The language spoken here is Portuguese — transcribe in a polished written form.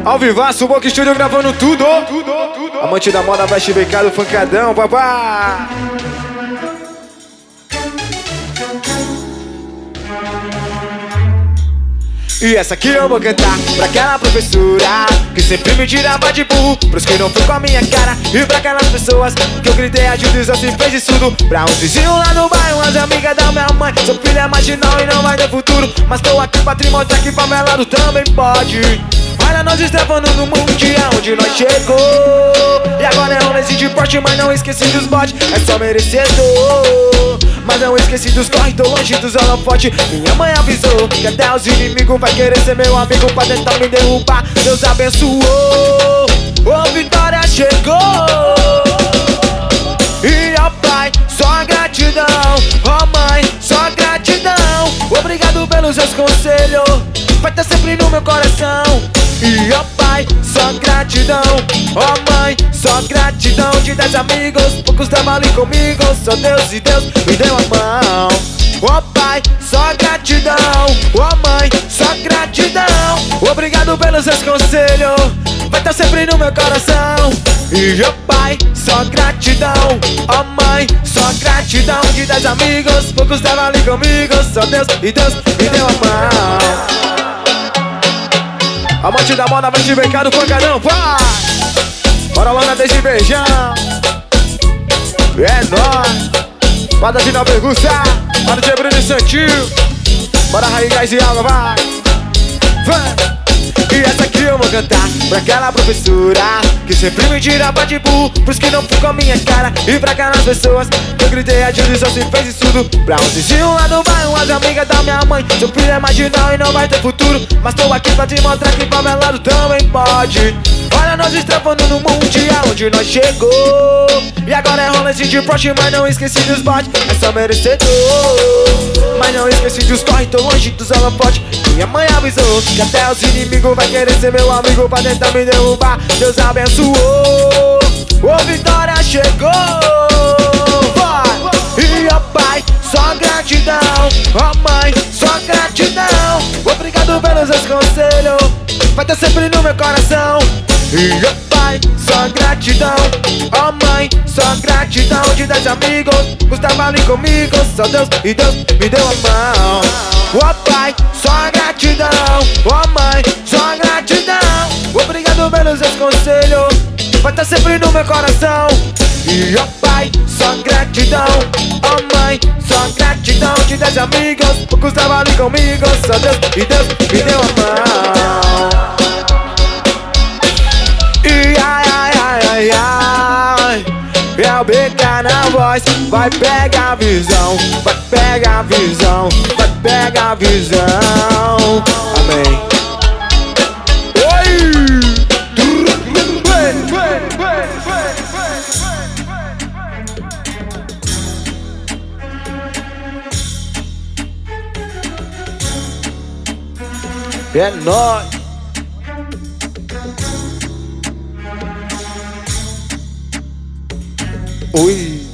Ao vivaço, Boca Studio gravando tudo. Amante da moda, veste becado, funkadão, papá. E essa aqui eu vou cantar pra aquela professora que sempre me tirava de burro, pros que não foi com a minha cara. E pra aquelas pessoas que eu gritei ajuda e só se fez de surdo. Pra uns vizinhos lá no bairro, as amigas da minha mãe. Seu filho é marginal e não vai ter futuro, mas tô aqui pra te mostrar que favelado também pode. Olha, nós estávamos no mundial onde nós chegou. E agora é rolê de porte, mas não esqueci dos botes. É só merecedor, mas não esqueci dos corre, tô longe dos holofotes. Minha mãe avisou que até os inimigos vai querer ser meu amigo pra tentar me derrubar. Deus abençoou, ô vitória chegou. E ó pai, só gratidão. Ó mãe, só gratidão. Obrigado pelos seus conselhos, vai estar sempre no meu coração. E ó pai, só gratidão. Ó mãe, só gratidão. De 10 amigos, poucos estavam ali comigo. Só Deus e Deus me deu a mão. Ó pai, só gratidão. Ó mãe, só gratidão. Obrigado pelos seus conselhos, vai estar sempre no meu coração. E ó pai, só gratidão. Ó mãe, só gratidão. De 10 amigos, poucos estavam ali comigo. Só Deus e Deus me deu a mão. Amante da moda, veste becado, pancadão, vai! Bora lá na desde beijão. É nóis. Bada de Nova Augusta, bada de Bruno e Santinho. Bora Raí, gás e água, vai! Vai! E essa aqui eu vou cantar pra aquela professora que sempre me tirava de burro, pros que não fui com a minha cara. E pra aquelas pessoas que eu gritei ajuda e só se fez de surdo. Pra uns vizinhos lá do bairro, as amigas da minha mãe. Seu filho é marginal e não vai ter futuro, mas tô aqui pra te mostrar que favelado também pode. Olha, nós estamos no mundial onde nós chegou. E agora é rolê de porte, mas não esqueci dos botes. É só merecedor, mas não esqueci dos corre, tô longe dos holofotes. Minha mãe avisou que até os inimigos vai querer ser meu amigo pra tentar me derrubar. Deus abençoou, ô vitória chegou. Vai! E ó pai, só gratidão. Ó mãe, só gratidão. Obrigado pelos seus conselhos, vai estar sempre no meu coração. E ó pai, só gratidão. Ó mãe, só gratidão. De 10 amigos, Gustavo ali comigo. Só Deus e Deus me deu a mão. Ó pai, só gratidão. Ó mãe, só gratidão. Obrigado pelos seus conselhos, vai estar sempre no meu coração. E ó pai, só gratidão. Ó mãe, só gratidão. De 10 amigos, poucos estavam ali comigo. Só Deus e Deus me deu a mão. E ai, ai, ai, ai, ai, é o BK na voz. Vai pegar a visão, vai pegar a visão, vai pegar a visão. Amém. Oi! É nóis. Oi.